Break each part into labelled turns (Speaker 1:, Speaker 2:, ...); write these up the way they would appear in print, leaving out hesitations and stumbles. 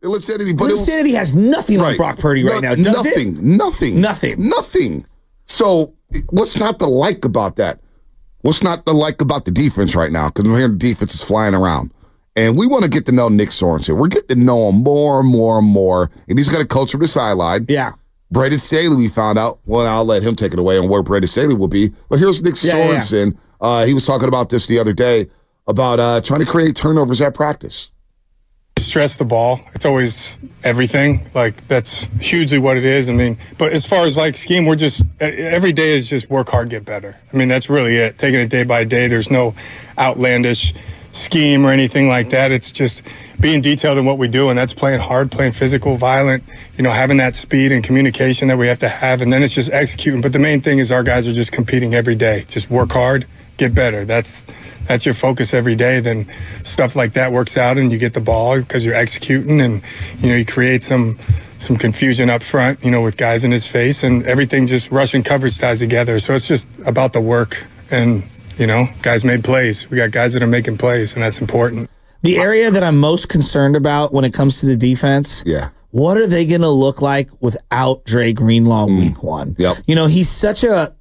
Speaker 1: Linsanity, but
Speaker 2: Linsanity has nothing on Brock Purdy right now, does it?
Speaker 1: Nothing. So what's not to like about that? What's not to like about the defense right now? Because I'm hearing the defense is flying around. And we want to get to know Nick Sorensen. We're getting to know him more and more and more. And he's got to coach from the sideline.
Speaker 2: Yeah.
Speaker 1: Brandon Staley, we found out. Well, I'll let him take it away on where Brandon Staley will be. But here's Nick Sorensen. He was talking about this the other day about trying to create turnovers at practice.
Speaker 3: Stress the ball. It's always everything. Like, that's hugely what it is. I mean, but as far as like scheme, we're just, every day is just work hard, get better. I mean, that's really it. Taking it day by day. There's no outlandish scheme or anything like that. It's just being detailed in what we do, and that's playing hard, playing physical, violent, having that speed and communication that we have to have, and then it's just executing. But the main thing is our guys are just competing every day. Just work hard, get better. That's your focus every day. Then stuff like that works out, and you get the ball because you're executing, and you create some confusion up front, with guys in his face, and everything just rush and coverage ties together. So it's just about the work, and guys made plays. We got guys that are making plays, and that's important.
Speaker 2: The area that I'm most concerned about when it comes to the defense, what are they going to look like without Dre Greenlaw week one?
Speaker 1: Yep.
Speaker 2: He's such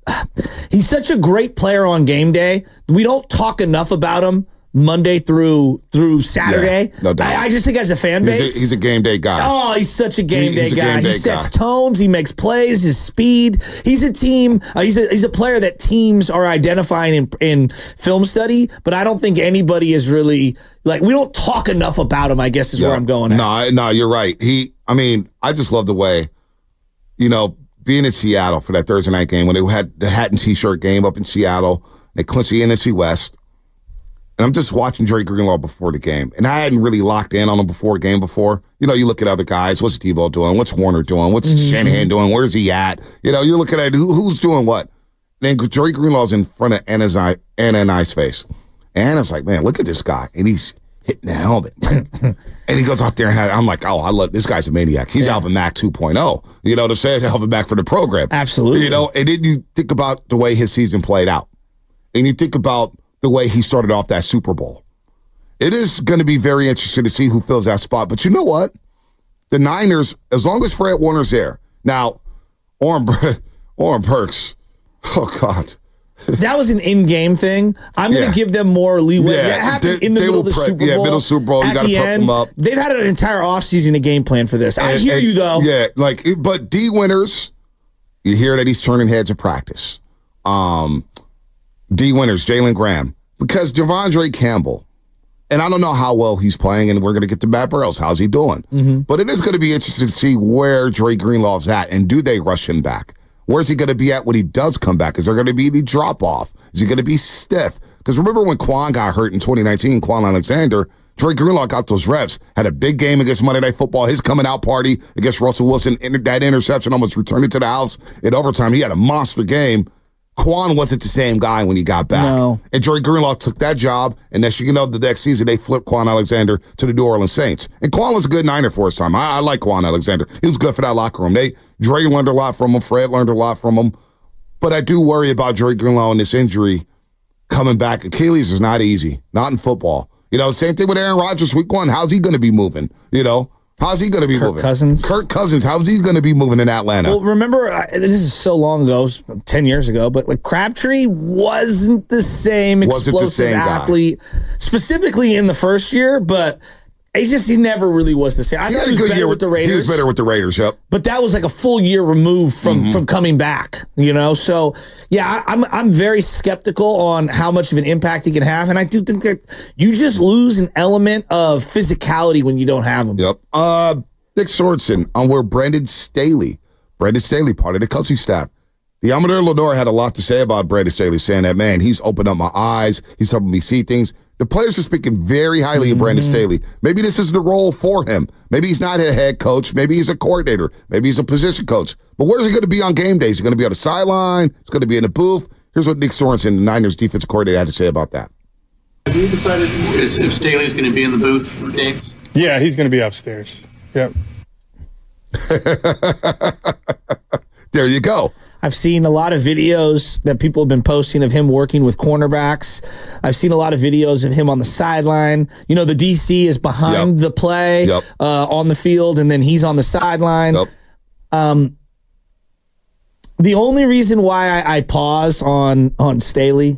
Speaker 2: a great player on game day. We don't talk enough about him Monday through Saturday.
Speaker 1: Yeah, no doubt.
Speaker 2: I just think as a fan base,
Speaker 1: he's a game day guy.
Speaker 2: Oh, he's such a game day guy.
Speaker 1: He
Speaker 2: sets tones. He makes plays. His speed. He's a team. He's a player that teams are identifying in film study. But I don't think anybody is really we don't talk enough about him. I guess is where I'm going at.
Speaker 1: No, you're right. I just love the way, being in Seattle for that Thursday night game when they had the hat and T-shirt game up in Seattle. They clinched the NFC West. And I'm just watching Dre Greenlaw before the game. And I hadn't really locked in on him before. You look at other guys. What's Debo doing? What's Warner doing? What's Shanahan doing? Where's he at? You're looking at who's doing what. And then Dre Greenlaw's in front of Anna and I's face. And Anna's like, man, look at this guy. And he's hitting the helmet. And he goes out there and I'm like, I love this guy's a maniac. He's Alvin Mack 2.0. You know what I'm saying? Alvin Mack for the program.
Speaker 2: Absolutely.
Speaker 1: And then you think about the way his season played out. And you think about the way he started off that Super Bowl. It is going to be very interesting to see who fills that spot. But you know what? The Niners, as long as Fred Warner's there. Now, Oren Burks, oh, God.
Speaker 2: That was an in-game thing. I'm going to give them more leeway. That happened in the middle of the Super Bowl.
Speaker 1: Yeah, middle Super Bowl. You got to prep them up.
Speaker 2: They've had an entire offseason to game plan for this. I hear you, though.
Speaker 1: Yeah, but D. Winters, you hear that he's turning heads at practice. D. Winters, Jalen Graham, because Devondre Campbell, and I don't know how well he's playing, and we're going to get to Matt Burrows. How's he doing? Mm-hmm. But it is going to be interesting to see where Dre Greenlaw's at, and do they rush him back? Where's he going to be at when he does come back? Is there going to be any drop-off? Is he going to be stiff? Because remember when Quan got hurt in 2019, Quan Alexander, Dre Greenlaw got those reps, had a big game against Monday Night Football, his coming-out party against Russell Wilson, that interception almost returned it to the house in overtime. He had a monster game. Quan wasn't the same guy when he got back.
Speaker 2: No.
Speaker 1: And Dre Greenlaw took that job, and next you know, the next season they flipped Quan Alexander to the New Orleans Saints. And Quan was a good Niner for his time. I like Quan Alexander. He was good for that locker room. Dre learned a lot from him. Fred learned a lot from him. But I do worry about Dre Greenlaw and this injury coming back. Achilles is not easy. Not in football. Same thing with Aaron Rodgers week one. How's he going to be moving? How's he going to be moving? Kirk Cousins, how's he going to be moving in Atlanta?
Speaker 2: Well, remember, this is so long ago, it was 10 years ago, but Crabtree wasn't the same explosive athlete, specifically in the first year, but he never really was the same. I thought he was better with the Raiders.
Speaker 1: He was better with the Raiders, yep.
Speaker 2: But that was like a full year removed from coming back, So, yeah, I'm very skeptical on how much of an impact he can have. And I do think that you just lose an element of physicality when you don't have him.
Speaker 1: Yep. Nick Sorensen on where Brandon Staley, part of the coaching staff. The Amador Lenore had a lot to say about Brandon Staley, saying that, man, he's opened up my eyes. He's helping me see things. The players are speaking very highly of Brandon Staley. Maybe this is the role for him. Maybe he's not a head coach. Maybe he's a coordinator. Maybe he's a position coach. But where is he going to be on game days? He's going to be on the sideline. He's going to be in the booth. Here's what Nick Sorensen, the Niners defensive coordinator, had to say about that.
Speaker 4: Have you decided if Staley's going to be in the booth for games?
Speaker 3: Yeah, he's going to be upstairs. Yep.
Speaker 1: There you go.
Speaker 2: I've seen a lot of videos that people have been posting of him working with cornerbacks. I've seen a lot of videos of him on the sideline. You know, the DC is behind the play on the field, and then he's on the sideline. The only reason why I pause on Staley,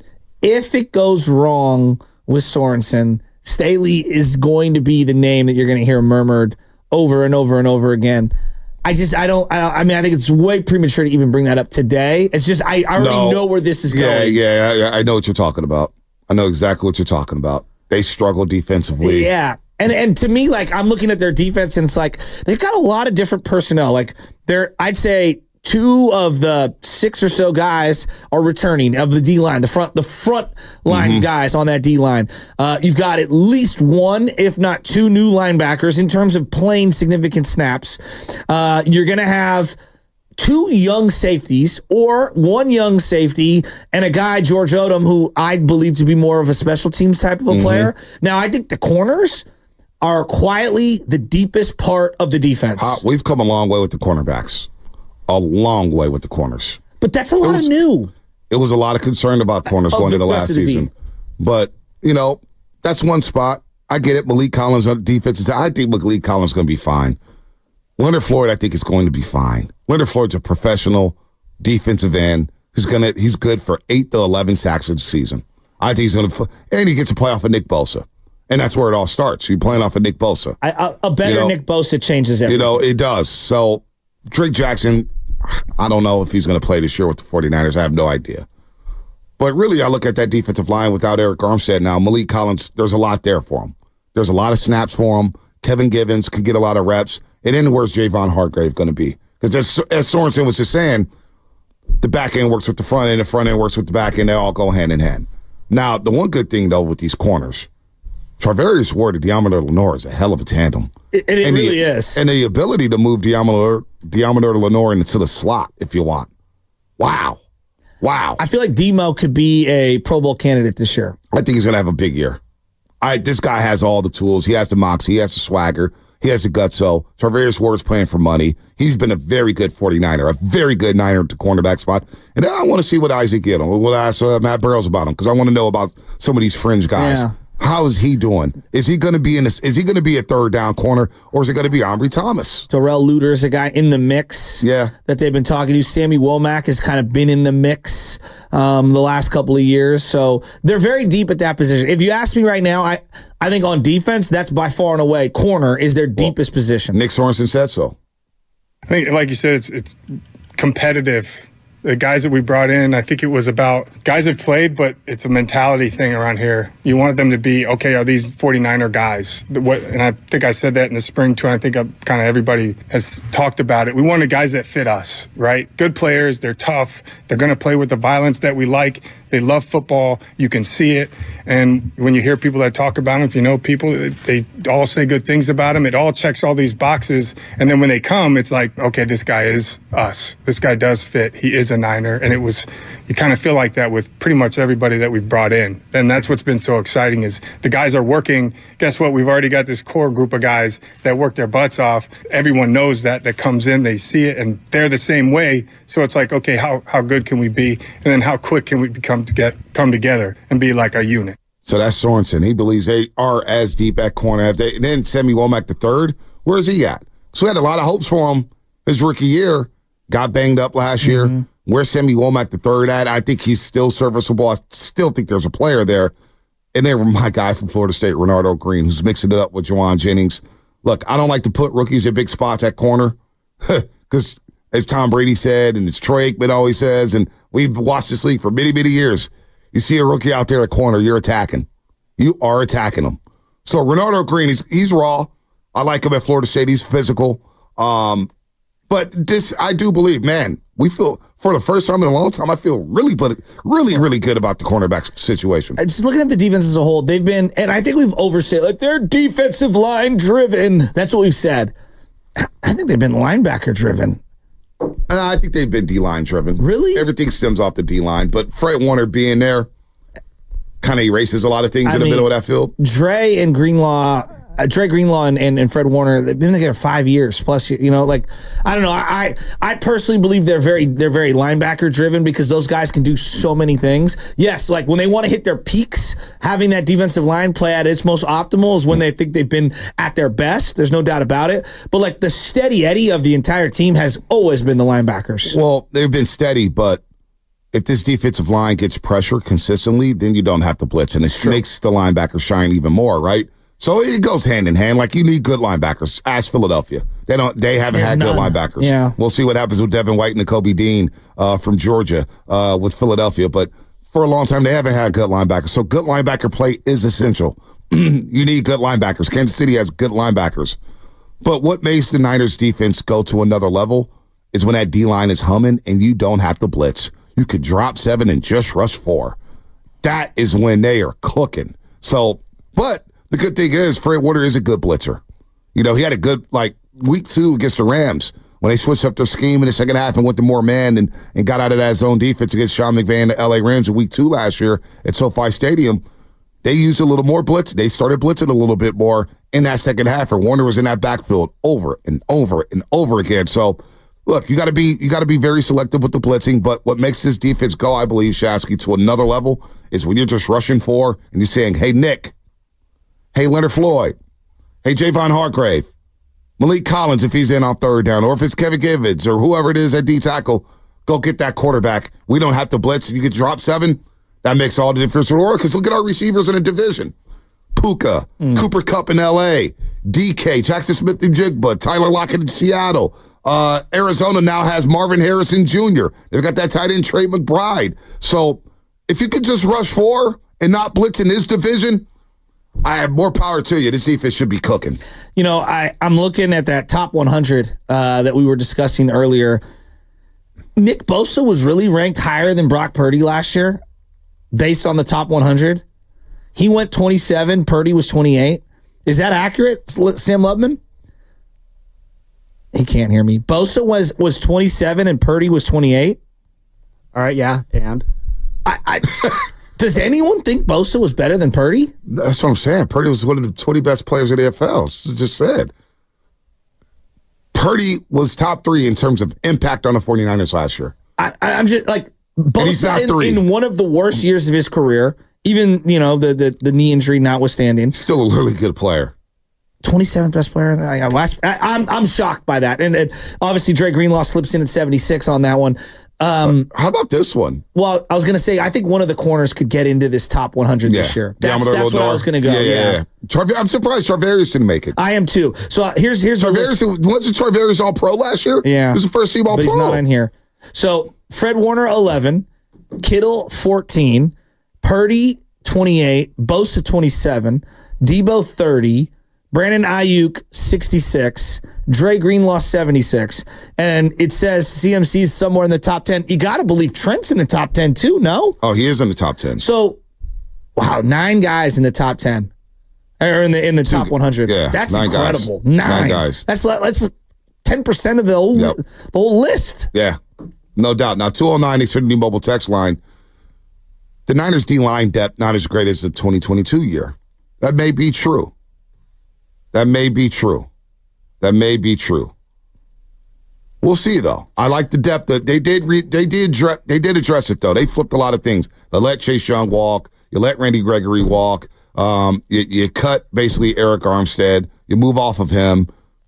Speaker 2: if it goes wrong with Sorensen, Staley is going to be the name that you're going to hear murmured over and over and over again. I think it's way premature to even bring that up today. It's just, I already know where this is going.
Speaker 1: Yeah, I know what you're talking about. I know exactly what you're talking about. They struggle defensively.
Speaker 2: Yeah. And to me, like, I'm looking at their defense, and it's like, they've got a lot of different personnel. Like, I'd say 2 of the 6 or so guys are returning of the D-line, the front line guys on that D-line. You've got at least 1, if not 2 new linebackers in terms of playing significant snaps. You're going to have 2 young safeties, or 1 young safety and a guy, George Odom, who I believe to be more of a special teams type of a player. Now, I think the corners are quietly the deepest part of the defense.
Speaker 1: We've come a long way with the cornerbacks. A long way with the corners.
Speaker 2: But that's a lot of new.
Speaker 1: It was a lot of concern about corners going into last season. But, you know, that's one spot. I get it. Malik Collins on defense. I think Malik Collins is going to be fine. Leonard Floyd, I think, is going to be fine. Leonard Floyd's a professional defensive end he's good for 8 to 11 sacks of the season. I think he's going to, and he gets to play off of Nick Bosa. And that's where it all starts. You're playing off of Nick Bosa.
Speaker 2: A better Nick Bosa changes everything.
Speaker 1: You know, it does. So, Drake Jackson, I don't know if he's going to play this year with the 49ers. I have no idea. But really, I look at that defensive line without Eric Armstead now. Malik Collins, there's a lot there for him. There's a lot of snaps for him. Kevin Givens could get a lot of reps. And then where's Javon Hargrave going to be? Because as Sorensen was just saying, the back end works with the front end, the front end works with the back end. They all go hand in hand. Now, the one good thing, though, with these corners, Charvarius Ward and Deommodore Lenoir is a hell of a tandem.
Speaker 2: It really is.
Speaker 1: And the ability to move Deommodore Lenoir into the slot if you want. Wow.
Speaker 2: I feel like Demo could be a Pro Bowl candidate this year.
Speaker 1: I think he's going to have a big year. This guy has all the tools. He has the moxie. He has the swagger. He has the gutso. Charvarius Ward's playing for money. He's been a very good 49er, a very good Niner at the cornerback spot. And then I want to see what Isaac get on. We'll ask Matt Burrows about him because I want to know about some of these fringe guys. Yeah. How is he doing? Is he going to be Is he going to be a third down corner, or is it going to be Ambry Thomas?
Speaker 2: Terrell Luter is a guy in the mix.
Speaker 1: Yeah,
Speaker 2: that they've been talking to. Sammy Womack has kind of been in the mix the last couple of years. So they're very deep at that position. If you ask me right now, I think on defense, that's by far and away corner is their deepest position.
Speaker 1: Nick Sorensen said so.
Speaker 3: I think, like you said, it's competitive. The guys that we brought in, I think it was about guys have played, but it's a mentality thing around here. You wanted them to be, okay, are these 49er guys? And I think I said that in the spring, too, and I think kind of everybody has talked about it. We wanted guys that fit us, right? Good players, they're tough, they're going to play with the violence that we like. They love football. You can see it. And when you hear people that talk about them, if you know people, they all say good things about them. It all checks all these boxes. And then when they come, it's like, okay, this guy is us. This guy does fit. He is a Niner. And you kind of feel like that with pretty much everybody that we've brought in. And that's what's been so exciting is the guys are working. Guess what? We've already got this core group of guys that work their butts off. Everyone knows that comes in, they see it, and they're the same way. So it's like, okay, how good can we be? And then how quick can we come together and be like a unit?
Speaker 1: So that's Sorensen. He believes they are as deep at corner as they. And then Sammy Womack III, where is he at? So we had a lot of hopes for him his rookie year. Got banged up last year. Where's Sammy Womack III at? I think he's still serviceable. I still think there's a player there. And then my guy from Florida State, Renardo Green, who's mixing it up with Juwan Jennings. Look, I don't like to put rookies in big spots at corner because, as Tom Brady said, and as Troy Aikman always says, and we've watched this league for many, many years, you see a rookie out there at corner, you're attacking. You are attacking him. So Renardo Green, he's raw. I like him at Florida State. He's physical. But this, I do believe, man, we feel, for the first time in a long time, I feel really good about the cornerback situation.
Speaker 2: Just looking at the defense as a whole, they've been, and I think we've oversaid, like, they're defensive line driven. That's what we've said. I think they've been linebacker driven.
Speaker 1: I think they've been D-line driven.
Speaker 2: Really?
Speaker 1: Everything stems off the D-line, but Fred Warner being there kind of erases a lot of things in the middle of that field.
Speaker 2: Dre and Greenlaw Dre Greenlaw and Fred Warner, they've been together 5 years plus. You know, like I don't know. I personally believe they're very linebacker driven because those guys can do so many things. Yes, like when they want to hit their peaks, having that defensive line play at its most optimal is when they think they've been at their best. There's no doubt about it. But like the steady Eddie of the entire team has always been the linebackers.
Speaker 1: Well, they've been steady, but if this defensive line gets pressure consistently, then you don't have to blitz, and it makes the linebackers shine even more, right? So it goes hand in hand. Like you need good linebackers. Ask Philadelphia; they haven't had good linebackers.
Speaker 2: Yeah,
Speaker 1: we'll see what happens with Devin White and Nakobe Dean from Georgia with Philadelphia. But for a long time, they haven't had good linebackers. So good linebacker play is essential. You need good linebackers. Kansas City has good linebackers, but what makes the Niners defense go to another level is when that D line is humming and you don't have to blitz. You could drop 7 and just rush 4. That is when they are cooking. So, but the good thing is Fred Warner is a good blitzer. You know, he had a good, like, week 2 against the Rams when they switched up their scheme in the second half and went to more man and got out of that zone defense against Sean McVay and the L.A. Rams in week 2 last year at SoFi Stadium. They used a little more blitz. They started blitzing a little bit more in that second half, and Warner was in that backfield over and over and over again. So, look, you got to be very selective with the blitzing, but what makes this defense go, I believe, Shasky, to another level is when you're just rushing 4 and you're saying, hey, Nick, hey, Leonard Floyd, hey, Javon Hargrave, Malik Collins if he's in on third down, or if it's Kevin Givens or whoever it is at D tackle, go get that quarterback. We don't have to blitz. You can drop 7. That makes all the difference in the world because look at our receivers in the division. Puka, Cooper Kupp in L.A., DK, Jackson Smith-Njigba, Tyler Lockett in Seattle. Arizona now has Marvin Harrison Jr. They've got that tight end Trey McBride. So if you could just rush 4 and not blitz in this division, I have more power to you. This defense should be cooking.
Speaker 2: You know, I'm looking at that top 100 that we were discussing earlier. Nick Bosa was really ranked higher than Brock Purdy last year based on the top 100. He went 27. Purdy was 28. Is that accurate, Sam Lubman? He can't hear me. Bosa was 27 and Purdy was 28.
Speaker 5: All right, yeah, and
Speaker 2: does anyone think Bosa was better than Purdy?
Speaker 1: That's what I'm saying. Purdy was one of the 20 best players in the NFL. Just said. Purdy was top 3 in terms of impact on the 49ers last year.
Speaker 2: I'm just like Bosa in one of the worst years of his career. Even, you know, the knee injury notwithstanding.
Speaker 1: Still a really good player.
Speaker 2: 27th best player. I'm shocked by that. And obviously, Dre Greenlaw slips in at 76 on that one.
Speaker 1: How about this one?
Speaker 2: Well, I was going to say, I think one of the corners could get into this top 100 this year. That's where I was going to go. Yeah.
Speaker 1: I'm surprised Charvarius didn't make it.
Speaker 2: I am too. So here's
Speaker 1: Charvarius. Wasn't Charvarius All-Pro last year?
Speaker 2: Yeah.
Speaker 1: He was the first team All-Pro.
Speaker 2: But he's not in here. So Fred Warner, 11. Kittle, 14. Purdy, 28. Bosa, 27. Debo, 30. Brandon Ayuk, 66. Dre Greenlaw, 76. And it says CMC's somewhere in the top 10. You got to believe Trent's in the top 10 too, no?
Speaker 1: Oh, he is in the top 10.
Speaker 2: So, wow, 9 guys in the top 10. Or in the top 100.
Speaker 1: Yeah,
Speaker 2: that's
Speaker 1: 9
Speaker 2: incredible.
Speaker 1: Guys. 9 guys.
Speaker 2: That's 10% of the whole list.
Speaker 1: Yeah, no doubt. Now, 209, Xfinity Mobile text line. The Niners D-line depth not as great as the 2022 year. That may be true. That may be true. We'll see, though. I like the depth that they did address it, though. They flipped a lot of things. They let Chase Young walk. You let Randy Gregory walk. You cut basically Eric Armstead. You move off of him.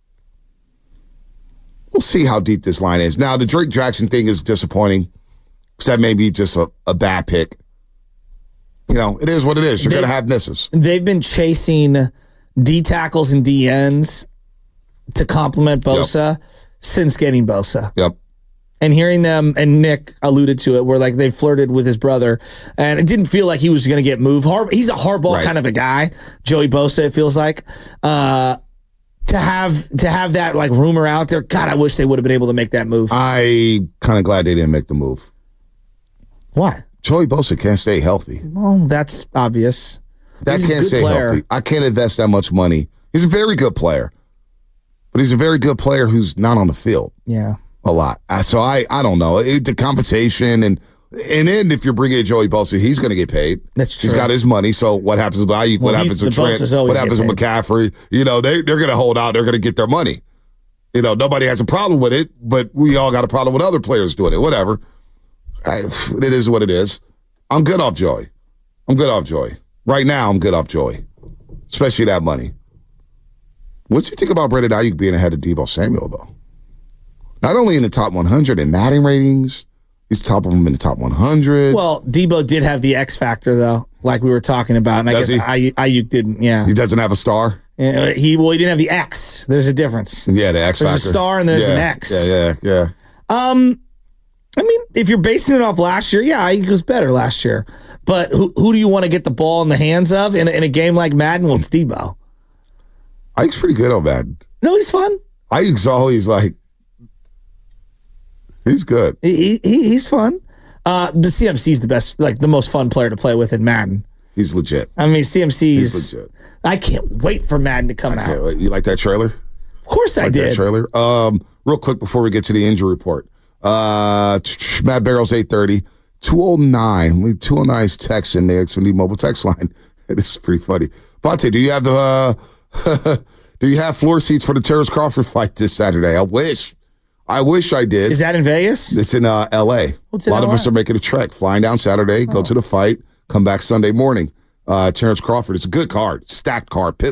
Speaker 1: We'll see how deep this line is. Now, the Drake Jackson thing is disappointing because that may be just a bad pick. You know, it is what it is. You're going to have misses.
Speaker 2: They've been chasing D tackles and D ends to complement Bosa since getting Bosa.
Speaker 1: Yep.
Speaker 2: And hearing them, and Nick alluded to it, where like they flirted with his brother, and it didn't feel like he was going to get moved. He's a hardball kind of a guy, Joey Bosa. It feels like to have that like rumor out there. God, I wish they would have been able to make that move.
Speaker 1: I kind of glad they didn't make the move.
Speaker 2: Why?
Speaker 1: Joey Bosa can't stay healthy.
Speaker 2: Well, that's obvious.
Speaker 1: That can't stay healthy. I can't invest that much money. He's a very good player, but he's a very good player who's not on the field.
Speaker 2: Yeah.
Speaker 1: A lot. So I don't know. The compensation and And then if you're bringing in Joey Bosa, he's going to get paid.
Speaker 2: That's true.
Speaker 1: He's got his money. So what happens with Ayuk? What happens with Trent? What happens with McCaffrey? You know, they're going to hold out. They're going to get their money. You know, nobody has a problem with it, but we all got a problem with other players doing it. Whatever. It is what it is. I'm good off Joey. Right now, I'm good off Joey, especially that money. What do you think about Brandon Ayuk being ahead of Deebo Samuel, though? Not only in the top 100 in Madden ratings, he's top of them in the top 100.
Speaker 2: Well, Deebo did have the X factor, though, like we were talking about, and I guess Ayuk didn't. Yeah,
Speaker 1: he doesn't have a star.
Speaker 2: He didn't have the X. There's a difference.
Speaker 1: Yeah, the X factor.
Speaker 2: There's a star and there's an X.
Speaker 1: Yeah.
Speaker 2: I mean, if you're basing it off last year, Ayuk was better last year. But who do you want to get the ball in the hands of in a game like Madden? Well, it's Deebo.
Speaker 1: Ayuk's pretty good on Madden.
Speaker 2: No, he's fun.
Speaker 1: Ayuk's always like, he's good.
Speaker 2: He's fun. The CMC's the best, like the most fun player to play with in Madden.
Speaker 1: He's legit.
Speaker 2: I mean, CMC's
Speaker 1: He's legit.
Speaker 2: I can't wait for Madden to come out.
Speaker 1: Wait. You like that trailer?
Speaker 2: Of course I did.
Speaker 1: That trailer. Real quick before we get to the injury report. Matt Barrows 830. 209. 209's text in there. It's from the mobile text line. It's pretty funny. Bonte, do you have do you have floor seats for the Terrence Crawford fight this Saturday? I wish I did.
Speaker 2: Is that in Vegas?
Speaker 1: It's in L.A.
Speaker 2: What's
Speaker 1: a
Speaker 2: in
Speaker 1: lot
Speaker 2: LA?
Speaker 1: of us are making a trek, flying down Saturday, go to the fight, come back Sunday morning. Terrence Crawford, it's a good card, stacked card.